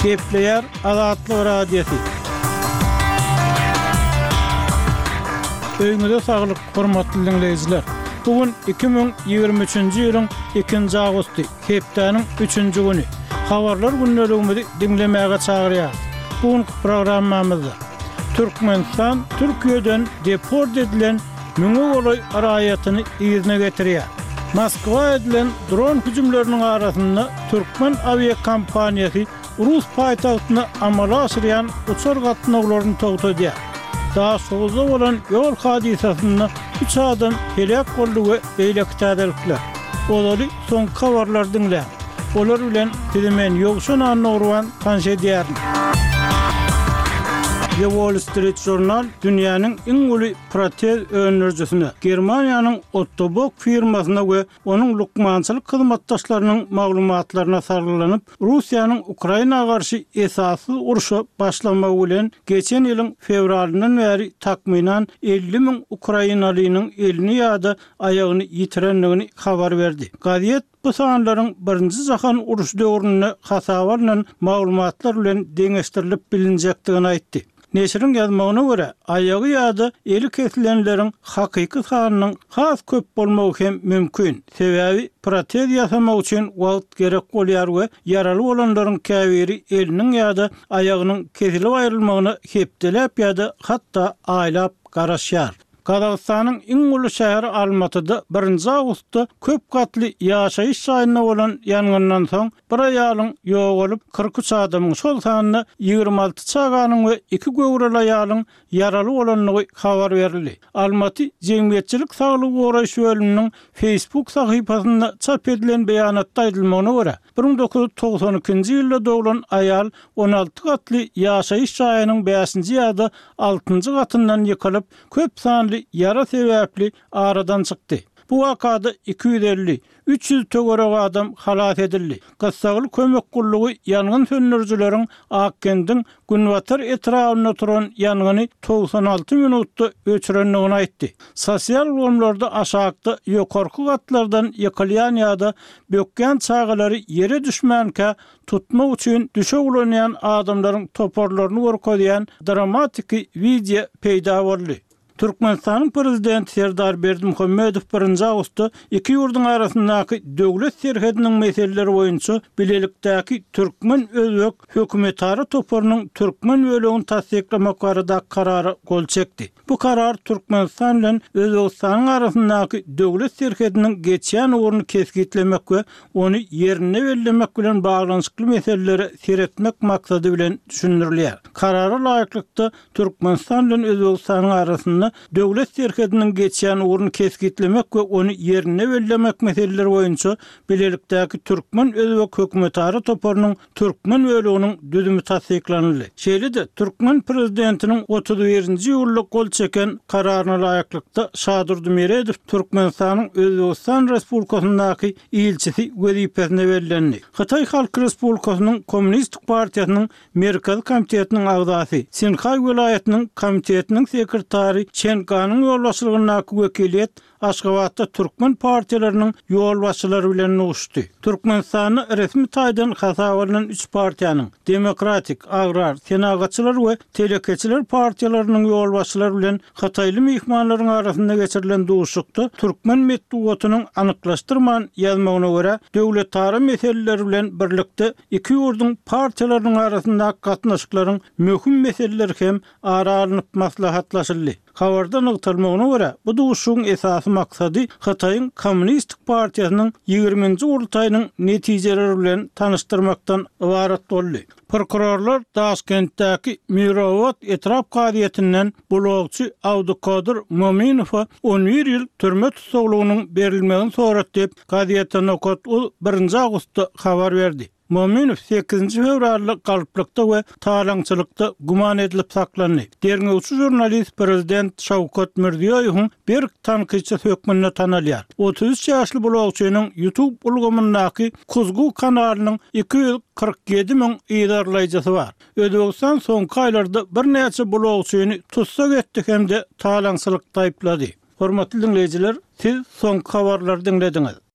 Kepler Azatlyk Radiosu. Öňüňizde saglyk, hormatly dinleýijiler. Bugün 2023-nji ýylyň 2-nji agusty, hepdeniň 3-nji güni. Habarlar günneligimizi dinlemäge çagyrýar. Bugün programmamyzda Türkmenistan Türkiýeden deport edilen müňe golay araýatyny ýerine getirýär. Moskwa edilen dron hüjümleriniň arasynda Türkmen aviakompaniýasy Rus paýtagtyna amala aşyrýan uçar gatnaklaryny togtadýar. Daha soğuzda olan yol hadisasında 3 adam helak boldy we eýlektädirler. Olary son habarlar dinle. Olar bilen dilemen ýokşun anlawan tanşedýär. The Wall Street Journal dünýäniň iň uly protez öňürjüsine Germaniýanyň Ottobock firmasyna we onuň lukmançylyk hyzmatdaşlarynyň maglumatlaryna sarylanyp Russiýanyň Ukrainaga garşy esasy uruşa başlamagy bilen geçen ýylyň fevralyndan bäri takminan 50.000 Ukrainalynyň elini ýa-da aýagyny ýitirenligini habar berdi. Gaziet bu sanlaryň birinji jahan uruş döwrüne hasabarlan maglumatlar bilen deňeşdirilip bilinjekdigini aýtdy. Neşrin ýazmagyna görä, aýagy ýa-da eli kesilenleriň hakyky sanynyň has köp bolmagy hem mümkin. Sebäbi protez ýasamak üçin wagt gerek bolýar we ýaraly bolanlaryň käbiri eliniň ýa-da aýagynyň kesilip aýrylmagyna hepdelep ýa-da hatda aýlap garaşýar. Kazakstanyň iň uly şäheri Almatyda 1-nji awgustda köp gatly ýaşaýyş saýyna bolan ýangyndan soň bir aýalyň ýok bolup 43 adamyň şol sanyna 26 çaganyň we 2 göwrel aýalyň ýaraly bolanlygy habar berildi. Almaty Jemgyýetçilik saglyk goraýş bölüminiň Facebook sahypasynda çap edilen beýanatda aýdylmagyna görä 1992-nji ýylda doglan aýal 16 gatly ýaşaýyş saýynyň 5-nji ýa-da 6-njy gatyndan ýykylyp köp sanly yara sebäpli aradan çykdy. Bu wakada 250-300 tögerek adam halat edildi. Gassagly kömek gullugy ýangyn söndürjüleriň Akkendin Günwatar etrawyna turan ýangany 96 minutda öçürenligini aýtdy. Sosial bolumlarda aşagda ýokarky gatlardan ýykylýan ýa-da bökgen çagalary ýere düşmänkä tutmak üçin düşe ulanýan adamlaryň toparlaryny görkezýän dramatik video peýda boldy. Türkmenistanyň prezidenti Serdar Berdimuhammedow 1-nji awgustda iki ýurduň arasyndaky döwlet serhediniň meseleleri boýunça bilelikdäki Türkmen-Özbek hökümetary toparynyň Türkmen bölegini tasdiklamak barada karary gol çekdi. Bu karar Türkmenistan bilen Özbekistanyň arasyndaky döwlet serhediniň geçýän orny keskitlemek we ony ýerine bellemek bilen baglanyşykly meseleleri seretmek maksady bilen düşündirilýär. Karara laýyklykda Türkmenistan bilen Özbekistanyň arasynda döwlet serhediniň geçýän orny keskitlemek we ony ýerine bellemek meseleleri boýunça bilelikdäki Türkmen-Özbek hökümetary toparynyň Türkmen böleginiň düzümi tasdiklandy. Şeýle-de Türkmen prezidentiniň 31-nji ýylda gol çeken kararyna laýyklykda Şadur Dümeredow Türkmenistanyň Özbekistan Respublikasyndaky ilçisi wezipesine bellendi. Hatay Halk Respublikasynyň Kommunistik Partiýasynyň Merkez Komitetiniň agzasy, Sinhay welaýatynyň komitetiniň sekretary Çenkanyň ýolbaşçylygyna wekiliýet Aşgabatda Türkmen partiýalarının ýolbaşçylary bilen uguşdy. Türkmenistany resmi taýdan hasabalynan 3 partiýanyň Demokratik, Agrar, Senagatçylar we Telekeçiler partiýalarynyň ýolbaşçylary bilen Hataýly mehmanlaryň arasynda geçirilen duşukda Türkmen medeniýetynyň anyklaşdyrman ýazmagyna görä döwletary meseleleri bilen birlikde iki ýurduň partiýalarynyň arasynda gatnaşyklaryň möhüm meseleleri hem ara alınıp maslahatlaşyldy. Habarda nykdyrmagyna görä bu duşugyň esasy maksady Hataýyň Kommunistik Partiýasynyň 20-nji gurultaýynyň netijeleri bilen tanışdyrmakdan ibaret boldy. Prokurorlar Daşkentdäki Mirovot etrap gaziýetinden blogçy Abdukadir Mominowa 11 ýyl türme tutsagylygynyň berilmegini sorat dep gaziýetden okat 1-nji awgustda habar berdi. Mominow 8-nji fevralda galyplykda we talaňçylykda guman edilip saklandy. Derňewçi jurnalist prezident Şawkat Mirziýowyň bir tanqyçy hökmünde tanalýar. 33 ýaşly blogçynyň YouTube ulgamyndaky Kuzgu kanalynyň 247.000 ýydarlaýjysy bar. Özbekistan soňky aýlarda bir näçe blogçyny tutsak etdi hem de talaňçylykda aýplady. Hormatly dinleýijiler, siz soňky habarlary dinlediňiz.